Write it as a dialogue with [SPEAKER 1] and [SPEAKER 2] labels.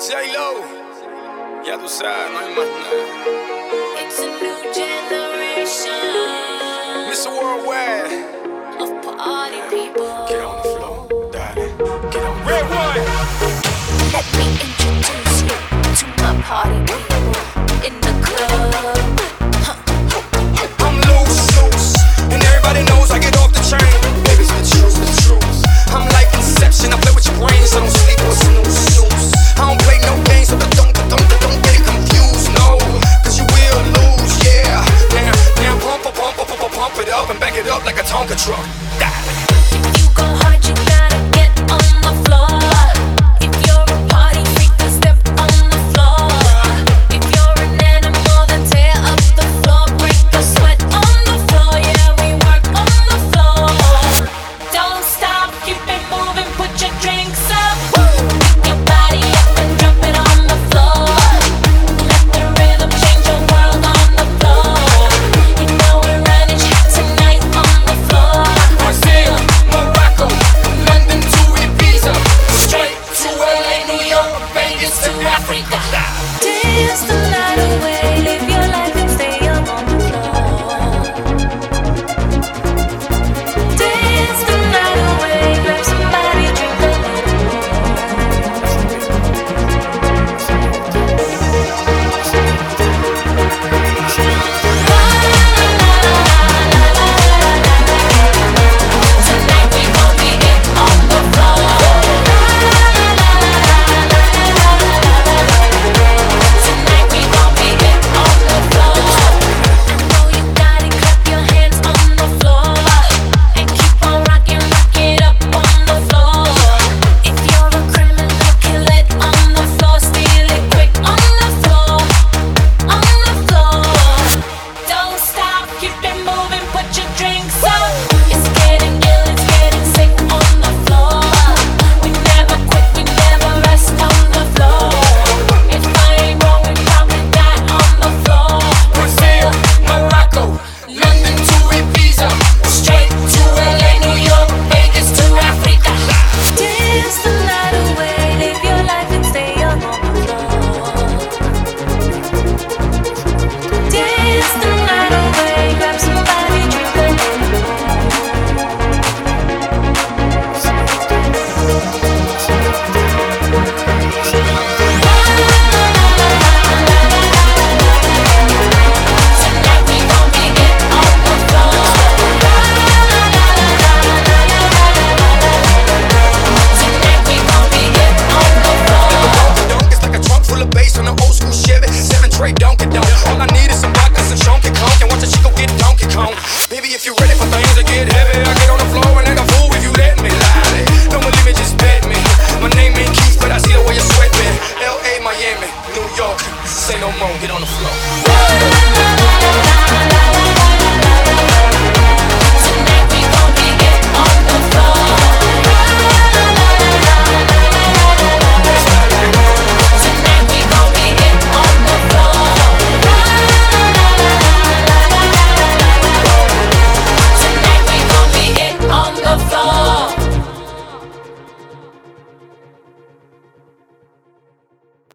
[SPEAKER 1] J-Lo, ya tú sabes, no hay más nada.
[SPEAKER 2] It's a new generation
[SPEAKER 1] Mr. Worldwide,
[SPEAKER 2] of party people.
[SPEAKER 1] get on the floor, darling, get on. Red one.
[SPEAKER 2] Let me introduce you to my party people in the club.
[SPEAKER 1] I'm loose, and everybody knows I get off the train. Baby, it's the truth. I'm like Inception, I play with your brains, so don't sleep or snooze. I don't play no games, so don't get it confused, no. Cause you will lose, yeah. Now pump it up and back it up like a Tonka truck.
[SPEAKER 2] If you go hard, you gotta get on the floor. If you're a party freak, then step on the floor. If you're an animal, then tear up the floor. Break the sweat on the floor, yeah, we work on the floor. Don't stop, keep it moving, put your drinks up. Pick your body up and drop it on the floor. Let the rhythm change your world on the floor. You know we're running shit tonight on the floor.
[SPEAKER 1] Brazil, Morocco, London to Ibiza, straight to LA, New York, Vegas to Africa.
[SPEAKER 2] Dance the night away, live your life and stay young on the floor. Dance the night away, grab somebody, drink a little Tonight we gon' be it on the floor. Tonight we gon' be it on the floor. Oh, you got it, clap your hands on the floor and keep on rocking, rock it up on the floor. If you're a criminal, kill it on the floor, steal it quick on the floor, on the floor. Don't stop, keep it moving, put your drinks up. It's getting ill, it's getting sick on the floor. We never quit, we never rest on the floor. If I ain't wrong, we probably die on the floor.
[SPEAKER 1] Brazil, Morocco, London to Ibiza, straight to LA, New York, Vegas to Africa.
[SPEAKER 2] Dance the night away, live your life and stay young on the floor. Dance the night away, grab somebody, drink a little. Tonight we gon' be it on the floor. Tonight we gon' be it on the floor.
[SPEAKER 1] Donk is like a trunk full of bass on an old school Chevy, 7 tray Donkey Donk. All I need is some vodka, some Chonky Conk, and watch a chico get Donkey Kong. Baby, if you're ready for things.